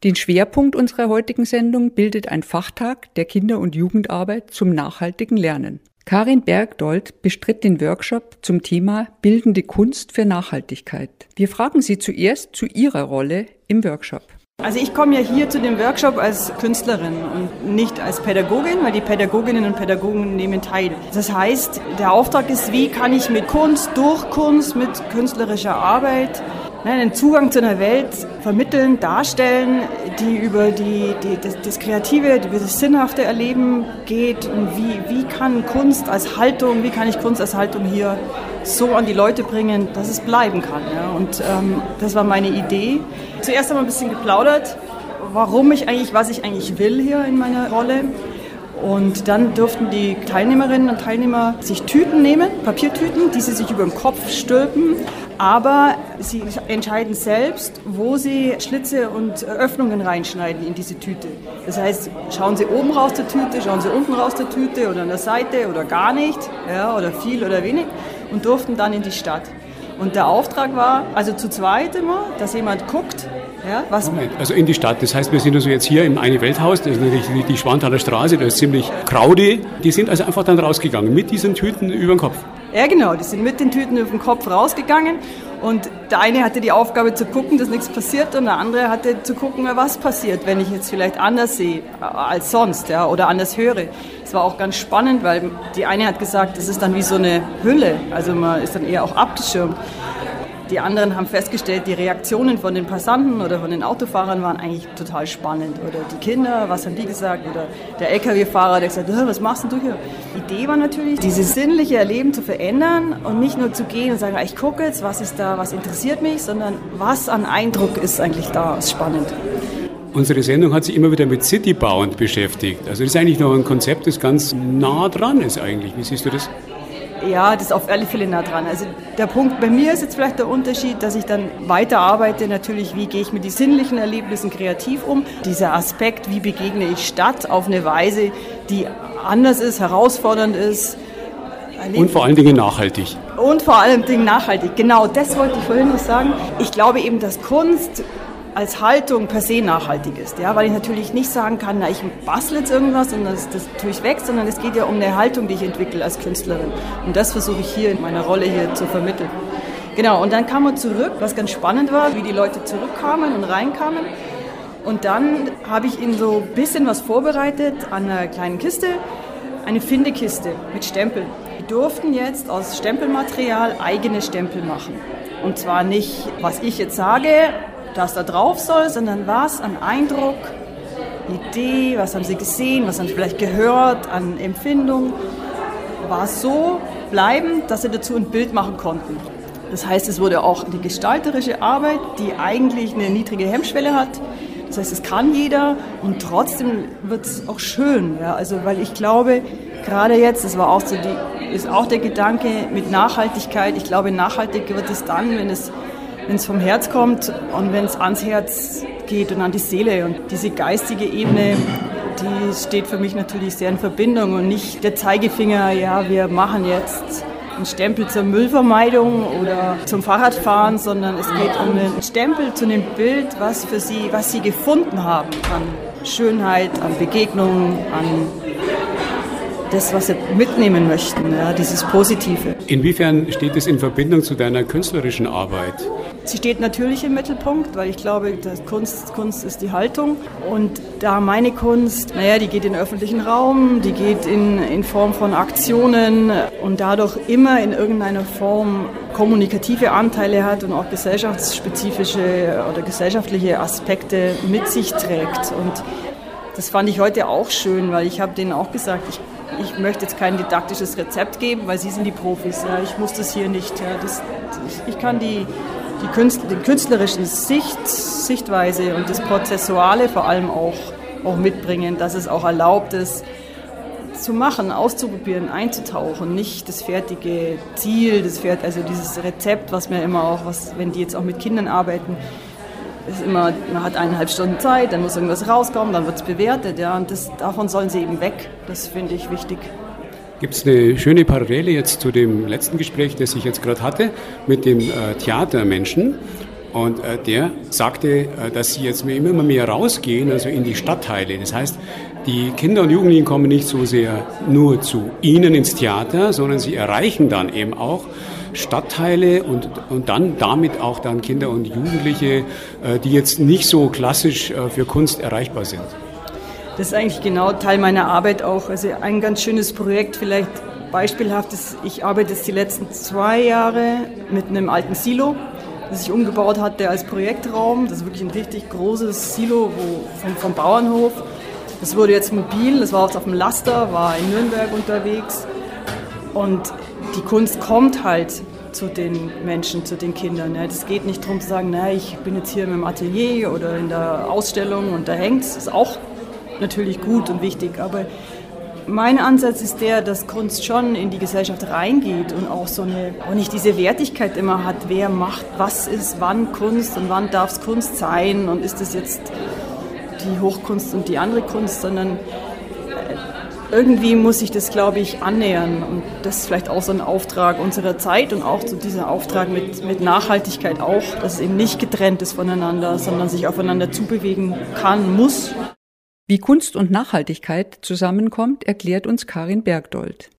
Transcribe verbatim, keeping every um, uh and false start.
Den Schwerpunkt unserer heutigen Sendung bildet ein Fachtag der Kinder- und Jugendarbeit zum nachhaltigen Lernen. Karin Bergdold bestritt den Workshop zum Thema Bildende Kunst für Nachhaltigkeit. Wir fragen sie zuerst zu ihrer Rolle im Workshop. Also ich komme ja hier zu dem Workshop als Künstlerin und nicht als Pädagogin, weil die Pädagoginnen und Pädagogen nehmen teil. Das heißt, der Auftrag ist, wie kann ich mit Kunst, durch Kunst, mit künstlerischer Arbeit einen Zugang zu einer Welt vermitteln, darstellen, die über die, die, das, das Kreative, über das sinnhafte Erleben geht und wie, wie kann Kunst als Haltung, wie kann ich Kunst als Haltung hier so an die Leute bringen, dass es bleiben kann. Ja. Und ähm, das war meine Idee. Zuerst haben wir ein bisschen geplaudert, warum ich eigentlich, was ich eigentlich will hier in meiner Rolle. Und dann durften die Teilnehmerinnen und Teilnehmer sich Tüten nehmen, Papiertüten, die sie sich über den Kopf stülpen. Aber sie entscheiden selbst, wo sie Schlitze und Öffnungen reinschneiden in diese Tüte. Das heißt, schauen sie oben raus der Tüte, schauen sie unten raus der Tüte oder an der Seite oder gar nicht, ja, oder viel oder wenig und durften dann in die Stadt. Und der Auftrag war, also zu zweit immer, dass jemand guckt, ja, was... Moment, also in die Stadt, das heißt, wir sind also jetzt hier im Eine-Welt-Haus, das ist natürlich die, die Schwanthaler Straße, das ist ziemlich kraude. Die sind also einfach dann rausgegangen mit diesen Tüten über den Kopf. Ja genau, die sind mit den Tüten über den Kopf rausgegangen und der eine hatte die Aufgabe zu gucken, dass nichts passiert und der andere hatte zu gucken, was passiert, wenn ich jetzt vielleicht anders sehe als sonst, ja, oder anders höre. Es war auch ganz spannend, weil die eine hat gesagt, das ist dann wie so eine Hülle, also man ist dann eher auch abgeschirmt. Die anderen haben festgestellt, die Reaktionen von den Passanten oder von den Autofahrern waren eigentlich total spannend. Oder die Kinder, was haben die gesagt? Oder der L K W-Fahrer, der gesagt hat, was machst denn du hier? Die Idee war natürlich, dieses sinnliche Erleben zu verändern und nicht nur zu gehen und sagen, ich gucke jetzt, was ist da, was interessiert mich, sondern was an Eindruck ist eigentlich da, ist spannend. Unsere Sendung hat sich immer wieder mit Citybound beschäftigt. Also das ist eigentlich noch ein Konzept, das ganz nah dran ist eigentlich. Wie siehst du das? Ja, das ist auf alle Fälle nah dran. Also der Punkt bei mir ist jetzt vielleicht der Unterschied, dass ich dann weiter arbeite, natürlich, wie gehe ich mit den sinnlichen Erlebnissen kreativ um. Dieser Aspekt, wie begegne ich Stadt auf eine Weise, die anders ist, herausfordernd ist. Und vor allen Dingen nachhaltig. Und vor allen Dingen nachhaltig, genau, das wollte ich vorhin noch sagen. Ich glaube eben, dass Kunst als Haltung per se nachhaltig ist, ja, weil ich natürlich nicht sagen kann, na, ich bastle jetzt irgendwas und das, das tue ich weg, sondern es geht ja um eine Haltung, die ich entwickle als Künstlerin. Und das versuche ich hier in meiner Rolle hier zu vermitteln. Genau, und dann kam man zurück, was ganz spannend war, wie die Leute zurückkamen und reinkamen. Und dann habe ich ihnen so ein bisschen was vorbereitet an einer kleinen Kiste, eine Findekiste mit Stempeln. Die durften jetzt aus Stempelmaterial eigene Stempel machen. Und zwar nicht, was ich jetzt sage, das da drauf soll, sondern was an Eindruck, Idee, was haben sie gesehen, was haben sie vielleicht gehört, an Empfindung, war so bleibend, dass sie dazu ein Bild machen konnten. Das heißt, es wurde auch eine gestalterische Arbeit, die eigentlich eine niedrige Hemmschwelle hat. Das heißt, es kann jeder und trotzdem wird es auch schön. Ja? Also, weil ich glaube, gerade jetzt, das war auch so die, ist auch der Gedanke mit Nachhaltigkeit. Ich glaube, nachhaltig wird es dann, wenn es wenn es vom Herz kommt und wenn es ans Herz geht und an die Seele. Und diese geistige Ebene, die steht für mich natürlich sehr in Verbindung und nicht der Zeigefinger, ja, wir machen jetzt einen Stempel zur Müllvermeidung oder zum Fahrradfahren, sondern es geht um einen Stempel zu einem Bild, was für sie, was sie gefunden haben an Schönheit, an Begegnungen, an das, was sie mitnehmen möchten, ja, dieses Positive. Inwiefern steht es in Verbindung zu deiner künstlerischen Arbeit? Sie steht natürlich im Mittelpunkt, weil ich glaube, dass Kunst, Kunst ist die Haltung. Und da meine Kunst, naja, die geht in den öffentlichen Raum, die geht in, in Form von Aktionen und dadurch immer in irgendeiner Form kommunikative Anteile hat und auch gesellschaftsspezifische oder gesellschaftliche Aspekte mit sich trägt. Und das fand ich heute auch schön, weil ich habe denen auch gesagt, ich Ich möchte jetzt kein didaktisches Rezept geben, weil Sie sind die Profis. Ja, ich muss das hier nicht. Ja, das, ich kann die, die, Künstler, die künstlerische Sicht, Sichtweise und das Prozessuale vor allem auch, auch mitbringen, dass es auch erlaubt ist, zu machen, auszuprobieren, einzutauchen, nicht das fertige Ziel, das Pferd, also dieses Rezept, was mir immer auch, was, wenn die jetzt auch mit Kindern arbeiten, ist immer, man hat eineinhalb Stunden Zeit, dann muss irgendwas rauskommen, dann wird es bewertet, ja, und das, davon sollen sie eben weg. Das finde ich wichtig. Gibt es eine schöne Parallele jetzt zu dem letzten Gespräch, das ich jetzt gerade hatte, mit dem äh, Theatermenschen? Und äh, der sagte, äh, dass sie jetzt immer mehr rausgehen, also in die Stadtteile. Das heißt, die Kinder und Jugendlichen kommen nicht so sehr nur zu ihnen ins Theater, sondern sie erreichen dann eben auch Stadtteile und, und dann damit auch dann Kinder und Jugendliche, äh, die jetzt nicht so klassisch äh, für Kunst erreichbar sind. Das ist eigentlich genau Teil meiner Arbeit auch. Also ein ganz schönes Projekt, vielleicht beispielhaft ist, ich arbeite jetzt die letzten zwei Jahre mit einem alten Silo, das ich umgebaut hatte als Projektraum. Das ist wirklich ein richtig großes Silo wo, vom, vom Bauernhof. Das wurde jetzt mobil, das war auch auf dem Laster, war in Nürnberg unterwegs. Und die Kunst kommt halt zu den Menschen, zu den Kindern. Es geht nicht darum zu sagen, na, ich bin jetzt hier im Atelier oder in der Ausstellung und da hängt es. Das ist auch natürlich gut und wichtig, aber mein Ansatz ist der, dass Kunst schon in die Gesellschaft reingeht und auch so eine, auch nicht diese Wertigkeit immer hat, wer macht, was ist wann Kunst und wann darf es Kunst sein und ist das jetzt die Hochkunst und die andere Kunst, sondern irgendwie muss sich das, glaube ich, annähern und das ist vielleicht auch so ein Auftrag unserer Zeit und auch so dieser Auftrag mit, mit Nachhaltigkeit auch, dass es eben nicht getrennt ist voneinander, sondern sich aufeinander zubewegen kann, muss. Wie Kunst und Nachhaltigkeit zusammenkommt, erklärt uns Karin Bergdold.